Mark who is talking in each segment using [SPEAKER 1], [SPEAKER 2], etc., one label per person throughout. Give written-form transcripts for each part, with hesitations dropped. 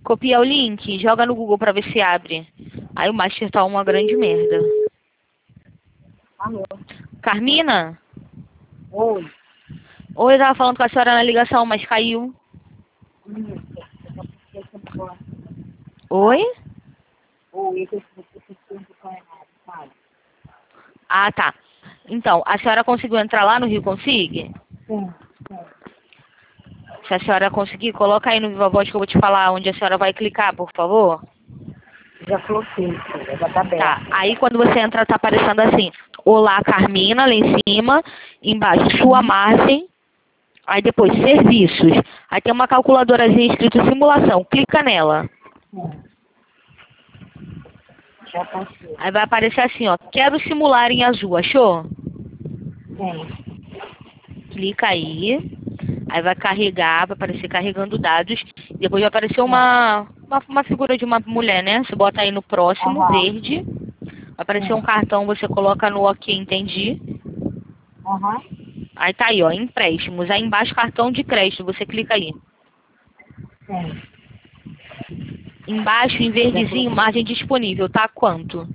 [SPEAKER 1] Copia o link, joga no Google pra ver se abre. Aí o Master tá uma grande merda.
[SPEAKER 2] Alô?
[SPEAKER 1] Carmina?
[SPEAKER 2] Oi.
[SPEAKER 1] Oi, eu tava falando com a senhora na ligação, mas caiu. Oi?
[SPEAKER 2] Oi, eu estou sabe?
[SPEAKER 1] Ah, tá. Então, a senhora conseguiu entrar lá no Rio Consig?
[SPEAKER 2] Sim.
[SPEAKER 1] Se a senhora conseguir, coloca aí no Viva Voz que eu vou te falar onde a senhora vai clicar, por favor.
[SPEAKER 2] Já coloquei, filha, já tá
[SPEAKER 1] Tá.
[SPEAKER 2] aberto.
[SPEAKER 1] Aí quando você entra, tá aparecendo assim: Olá, Carmina, lá em cima. Embaixo, sua margem. Aí depois, serviços. Aí tem uma calculadorazinha escrito simulação. Clica nela.
[SPEAKER 2] Sim. Já passei.
[SPEAKER 1] Aí vai aparecer assim, ó. Quero simular em azul, achou?
[SPEAKER 2] Sim.
[SPEAKER 1] Clica aí. Aí vai carregar, vai aparecer carregando dados. Depois vai aparecer uma figura de uma mulher, né? Você bota aí no próximo,
[SPEAKER 2] Aham.
[SPEAKER 1] verde. Vai aparecer um cartão, você coloca no OK, entendi.
[SPEAKER 2] Aham.
[SPEAKER 1] Aí tá aí, ó, empréstimos. Aí embaixo, cartão de crédito, você clica aí.
[SPEAKER 2] Sim.
[SPEAKER 1] Embaixo, em
[SPEAKER 2] Já
[SPEAKER 1] verdezinho,
[SPEAKER 2] coloquei.
[SPEAKER 1] margem disponível, tá quanto?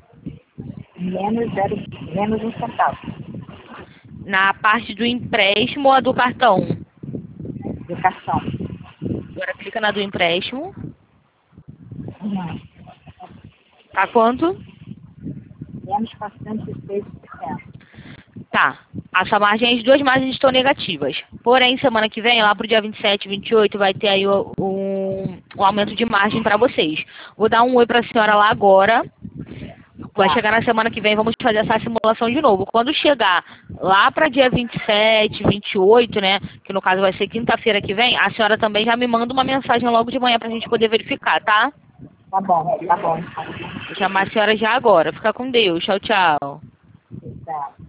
[SPEAKER 2] Menos um centavo.
[SPEAKER 1] Na parte do empréstimo ou a do cartão?
[SPEAKER 2] De cartão.
[SPEAKER 1] Agora clica na do empréstimo.
[SPEAKER 2] Uhum.
[SPEAKER 1] Tá quanto?
[SPEAKER 2] Menos 406%.
[SPEAKER 1] Tá. Essa margem, as duas margens estão negativas. Porém, semana que vem, lá pro dia 27, 28, vai ter aí um aumento de margem para vocês. Vou dar um oi pra senhora lá agora. Vai
[SPEAKER 2] Tá.
[SPEAKER 1] chegar na semana que vem, vamos fazer essa simulação de novo. Quando chegar lá para dia 27, 28, né, que no caso vai ser quinta-feira que vem, a senhora também já me manda uma mensagem logo de manhã pra gente poder verificar, tá?
[SPEAKER 2] Tá bom, tá bom.
[SPEAKER 1] Vou chamar a senhora já agora. Fica com Deus. Tchau, tchau.
[SPEAKER 2] Tá.